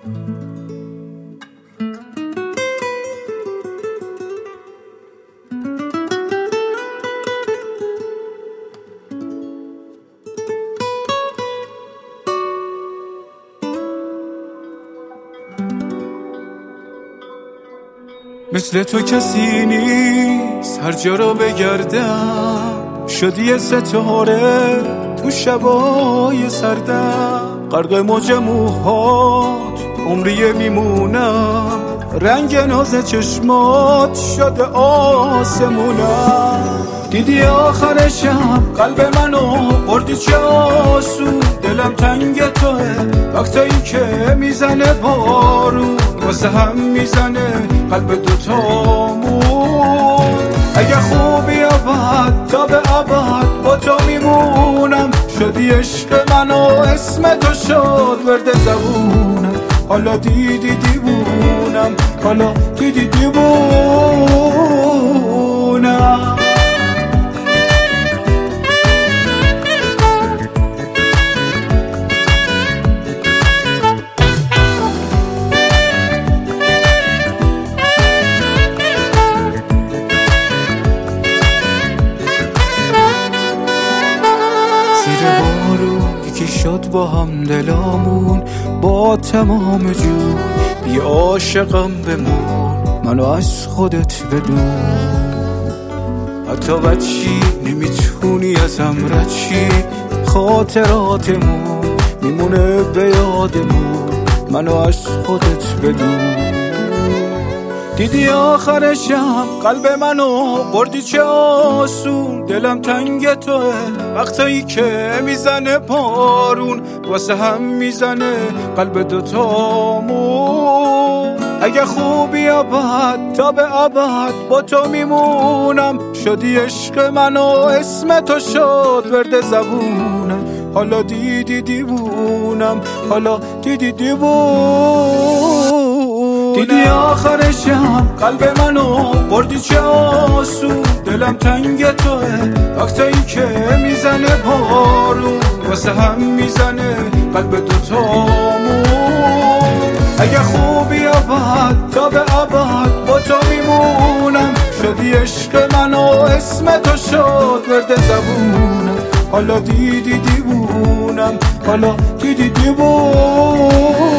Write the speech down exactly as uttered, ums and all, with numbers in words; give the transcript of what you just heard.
مثل تو کسی نیست هر جا رو بگردم، شدی ستاره تو شبای سردم، غرق موج موهات عمری میمونم، رنگ ناز چشمات شده آسمونم. دیدی آخر شب قلب منو بردی چه آسون، دلم تنگ توه وقتایی که میزنه بارون، واسه هم میزنه قلب دوتامون. اگه خوبی ابد تا به ابد با تو میمونم، شدی عشق منو اسم تو شد ورد زبونم، حالا دیدی دیوونم، حالا دیدی دیوونم. یکی شد با هم دلامون با تمام جون، بی عاشقم بمون منو از خودت بدون. حتی بچی نمیتونی ازم رد شی، خاطراتمون میمونه به یادمون منو از خودت بدون. دیدی آخر شب قلب منو بردی چه آسون، دلم تنگ توه وقتایی که میزنه بارون، واسه هم میزنه قلب دوتامون. اگه خوبی ابد تا به ابد با تو میمونم، شدی عشق منو اسم تو شد ورد زبونم، حالا دیدی دیوونم، حالا دیدی دیوونم. دیدی آخر شب قلب منو بردی چه آسون، دلم تنگ توه وقتایی که میزنه بارون، واسه هم میزنه قلب دوتامون. اگه خوبی ابد تا به ابد با تو میمونم، شدی عشق منو اسم تو شد ورد زبونم، حالا دیدی دیوونم، حالا دیدی دیوونم.